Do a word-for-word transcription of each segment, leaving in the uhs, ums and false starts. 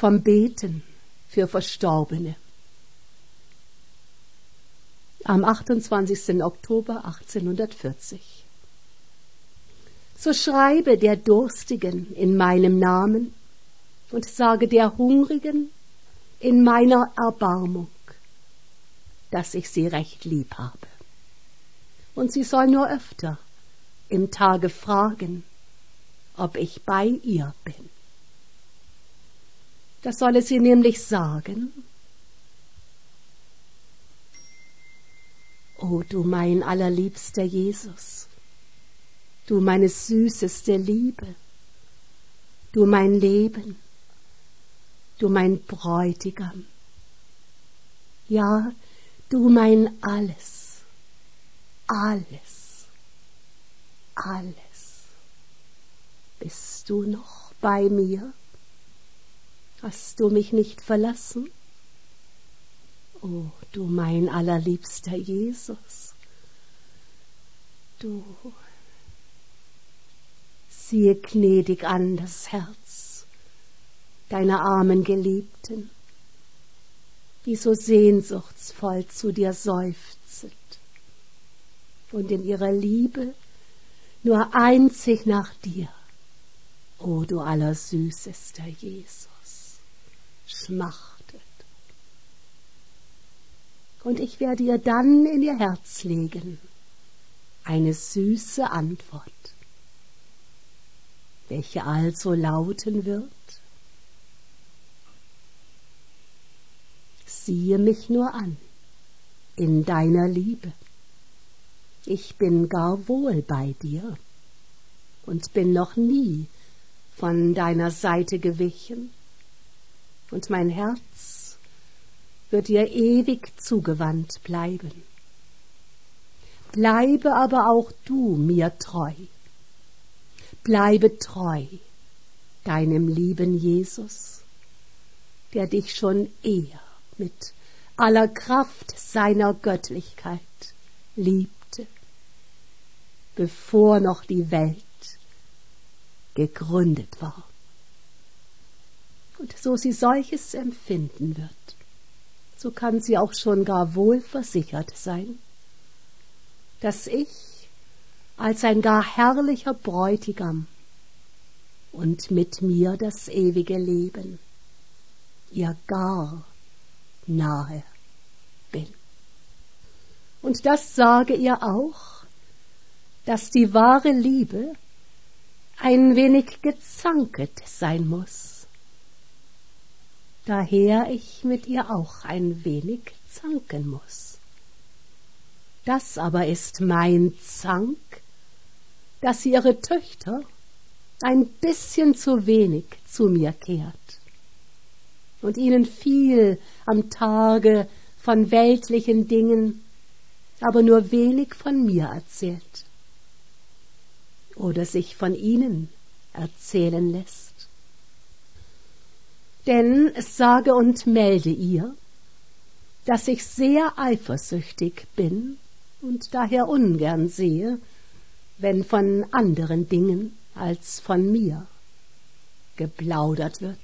vom Beten für Verstorbene. Am achtundzwanzigsten Oktober achtzehnhundertvierzig. So schreibe der Durstigen in meinem Namen und sage der Hungrigen in meiner Erbarmung, dass ich sie recht lieb habe. Und sie soll nur öfter im Tage fragen, ob ich bei ihr bin. Das solle sie nämlich sagen: O du mein allerliebster Jesus, du meine süßeste Liebe, du mein Leben, du mein Bräutigam, ja, du mein Alles, alles, alles. Bist du noch bei mir? Hast du mich nicht verlassen? O du mein allerliebster Jesus, du, siehe gnädig an das Herz deiner armen Geliebten, die so sehnsuchtsvoll zu dir seufzet und in ihrer Liebe nur einzig nach dir, o du allersüßester Jesus, schmachtet. Und ich werde ihr dann in ihr Herz legen eine süße Antwort, welche also lauten wird: Siehe mich nur an in deiner Liebe. Ich bin gar wohl bei dir und bin noch nie von deiner Seite gewichen, und mein Herz wird dir ewig zugewandt bleiben. Bleibe aber auch du mir treu. Bleibe treu deinem lieben Jesus, der dich schon eher mit aller Kraft seiner Göttlichkeit liebte, bevor noch die Welt gegründet war. Und so sie solches empfinden wird, so kann sie auch schon gar wohl versichert sein, dass ich als ein gar herrlicher Bräutigam und mit mir das ewige Leben ihr gar nahe bin. Und das sage ihr auch, dass die wahre Liebe ein wenig gezanket sein muss, daher ich mit ihr auch ein wenig zanken muss. Das aber ist mein Zank, dass sie ihre Töchter ein bisschen zu wenig zu mir kehrt und ihnen viel am Tage von weltlichen Dingen, aber nur wenig von mir erzählt oder sich von ihnen erzählen lässt. Denn es sage und melde ihr, dass ich sehr eifersüchtig bin und daher ungern sehe, wenn von anderen Dingen als von mir geplaudert wird.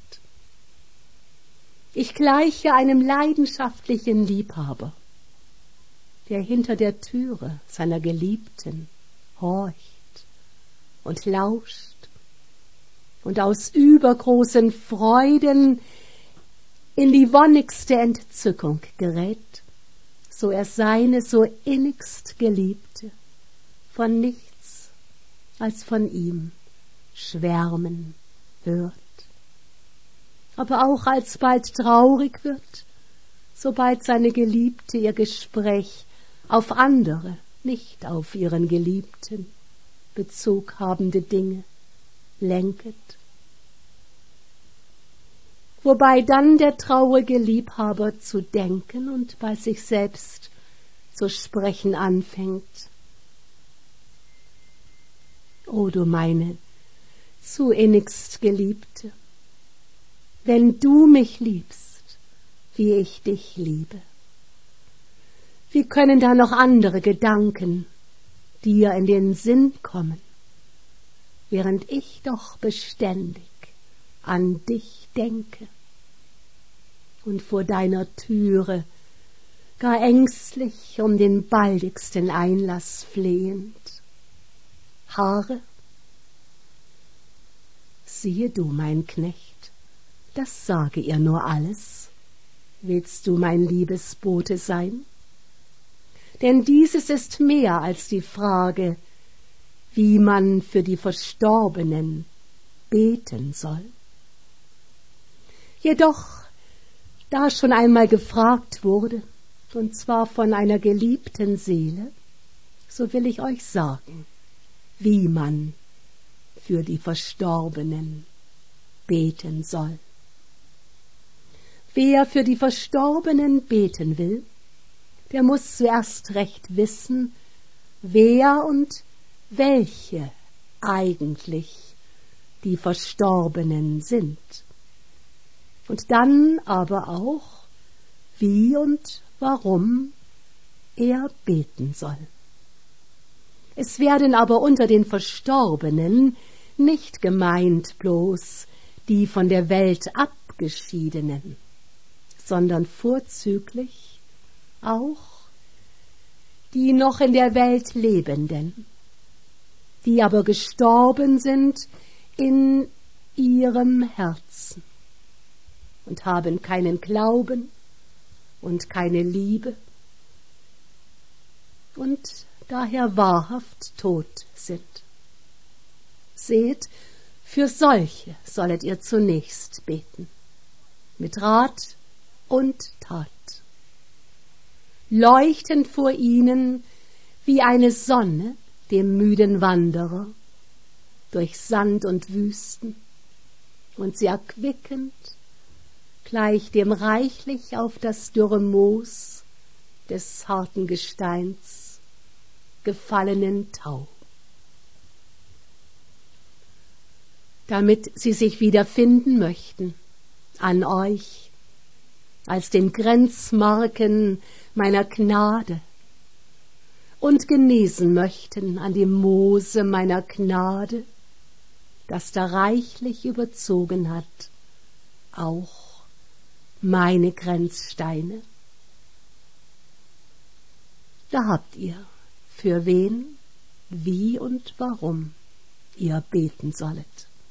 Ich gleiche einem leidenschaftlichen Liebhaber, der hinter der Türe seiner Geliebten horcht und lauscht und aus übergroßen Freuden in die wonnigste Entzückung gerät, so er seine so innigst Geliebte von nichts als von ihm schwärmen hört. Aber auch alsbald traurig wird, sobald seine Geliebte ihr Gespräch auf andere, nicht auf ihren Geliebten, Bezug habende Dinge lenket. Wobei dann der traurige Liebhaber zu denken und bei sich selbst zu sprechen anfängt: O du meine zu innigst Geliebte, wenn du mich liebst, wie ich dich liebe, wie können da noch andere Gedanken dir in den Sinn kommen, während ich doch beständig an dich denke und vor deiner Türe, gar ängstlich um den baldigsten Einlass flehend. Haare, siehe du, mein Knecht, das sage ihr nur alles. Willst du mein Liebesbote sein? Denn dieses ist mehr als die Frage, wie man für die Verstorbenen beten soll. Jedoch, da schon einmal gefragt wurde, und zwar von einer geliebten Seele, so will ich euch sagen, wie man für die Verstorbenen beten soll. Wer für die Verstorbenen beten will, der muss zuerst recht wissen, wer und welche eigentlich die Verstorbenen sind. Und dann aber auch, wie und warum er beten soll. Es werden aber unter den Verstorbenen nicht gemeint bloß die von der Welt Abgeschiedenen, sondern vorzüglich auch die noch in der Welt Lebenden, die aber gestorben sind in ihrem Herzen und haben keinen Glauben und keine Liebe und daher wahrhaft tot sind. Seht, für solche sollet ihr zunächst beten, mit Rat und Tat, leuchtend vor ihnen wie eine Sonne dem müden Wanderer durch Sand und Wüsten und sie erquickend gleich dem reichlich auf das dürre Moos des harten Gesteins gefallenen Tau. Damit sie sich wieder finden möchten an euch als den Grenzmarken meiner Gnade und genesen möchten an dem Moose meiner Gnade, das da reichlich überzogen hat, auch meine Grenzsteine. Da habt ihr, für wen, wie und warum ihr beten sollet.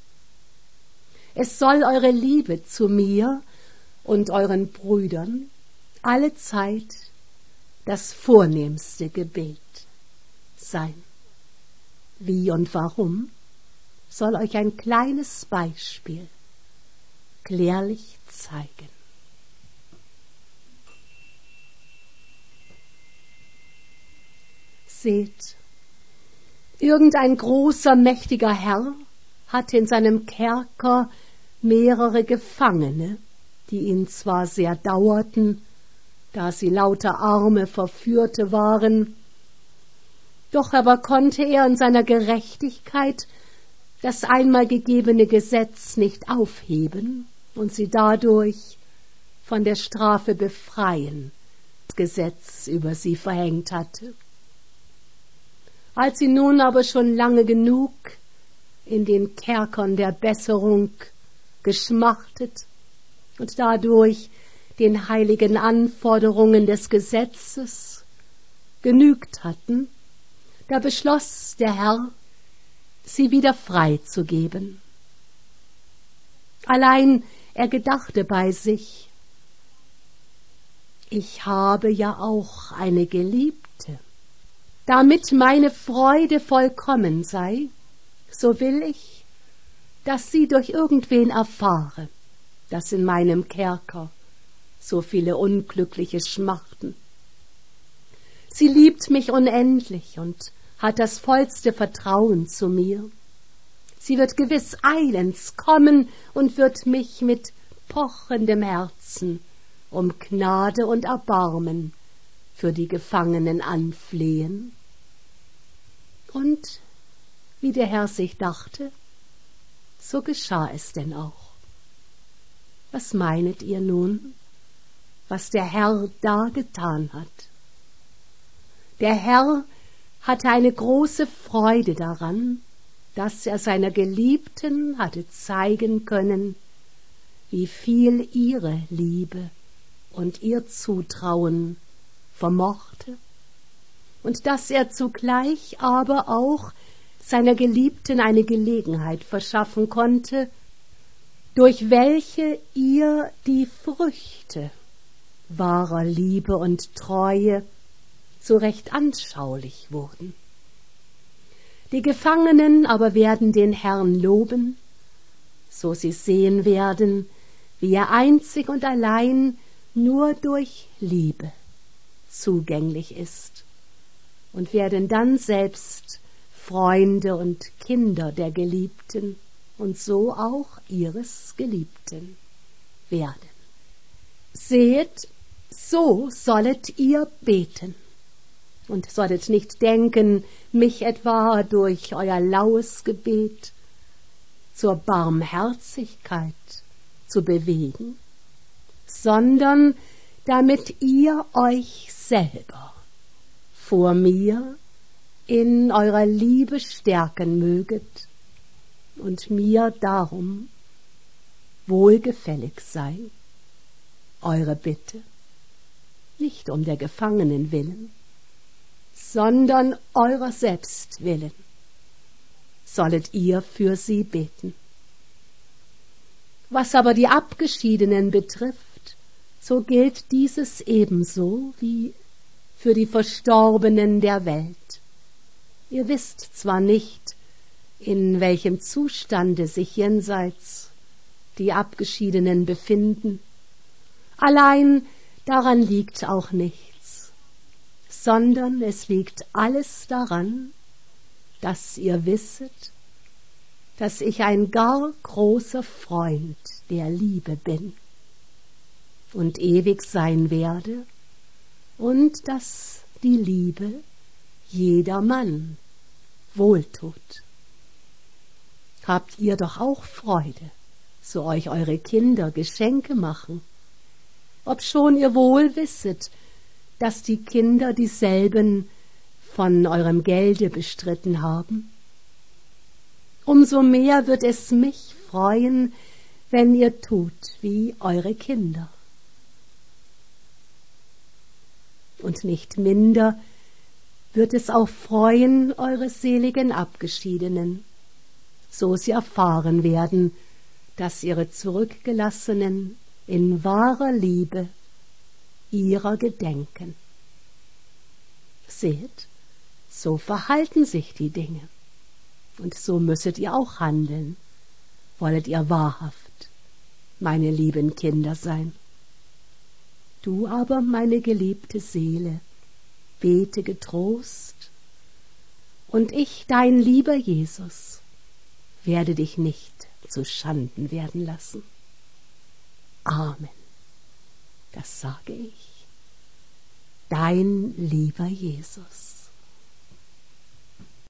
Es soll eure Liebe zu mir und euren Brüdern alle Zeit das vornehmste Gebet sein. Wie und warum soll euch ein kleines Beispiel klärlich zeigen. Seht, irgendein großer, mächtiger Herr hatte in seinem Kerker mehrere Gefangene, die ihn zwar sehr dauerten, da sie lauter arme Verführte waren, doch aber konnte er in seiner Gerechtigkeit das einmal gegebene Gesetz nicht aufheben und sie dadurch von der Strafe befreien, das Gesetz über sie verhängt hatte. Als sie nun aber schon lange genug in den Kerkern der Besserung geschmachtet und dadurch den heiligen Anforderungen des Gesetzes genügt hatten, da beschloss der Herr, sie wieder freizugeben. Allein er gedachte bei sich, ich habe ja auch eine Geliebte. Damit meine Freude vollkommen sei, so will ich, dass sie durch irgendwen erfahre, dass in meinem Kerker so viele Unglückliche schmachten. Sie liebt mich unendlich und hat das vollste Vertrauen zu mir. Sie wird gewiss eilends kommen und wird mich mit pochendem Herzen um Gnade und Erbarmen für die Gefangenen anflehen. Und wie der Herr sich dachte, so geschah es denn auch. Was meinet ihr nun, was der Herr da getan hat? Der Herr hatte eine große Freude daran, dass er seiner Geliebten hatte zeigen können, wie viel ihre Liebe und ihr Zutrauen vermochte, und dass er zugleich aber auch seiner Geliebten eine Gelegenheit verschaffen konnte, durch welche ihr die Früchte wahrer Liebe und Treue so recht anschaulich wurden. Die Gefangenen aber werden den Herrn loben, so sie sehen werden, wie er einzig und allein nur durch Liebe zugänglich ist, und werden dann selbst Freunde und Kinder der Geliebten und so auch ihres Geliebten werden. Seht, so sollet ihr beten, und sollet nicht denken, mich etwa durch euer laues Gebet zur Barmherzigkeit zu bewegen, sondern damit ihr euch selber vor mir in eurer Liebe stärken möget und mir darum wohlgefällig sei, eure Bitte, nicht um der Gefangenen willen, sondern eurer selbst willen, sollet ihr für sie beten. Was aber die Abgeschiedenen betrifft, so gilt dieses ebenso wie für die Verstorbenen der Welt. Ihr wisst zwar nicht, in welchem Zustande sich jenseits die Abgeschiedenen befinden, allein daran liegt auch nichts, sondern es liegt alles daran, dass ihr wisset, dass ich ein gar großer Freund der Liebe bin und ewig sein werde, und dass die Liebe jedermann wohltut. Habt ihr doch auch Freude, so euch eure Kinder Geschenke machen, obschon ihr wohl wisset, dass die Kinder dieselben von eurem Gelde bestritten haben. Umso mehr wird es mich freuen, wenn ihr tut wie eure Kinder. Und nicht minder wird es auch freuen eure seligen Abgeschiedenen, so sie erfahren werden, dass ihre Zurückgelassenen in wahrer Liebe ihrer gedenken. Seht, so verhalten sich die Dinge, und so müsset ihr auch handeln, wollet ihr wahrhaft meine lieben Kinder sein. Du aber, meine geliebte Seele, bete getrost, und ich, dein lieber Jesus, werde dich nicht zu Schanden werden lassen. Amen. Das sage ich, dein lieber Jesus.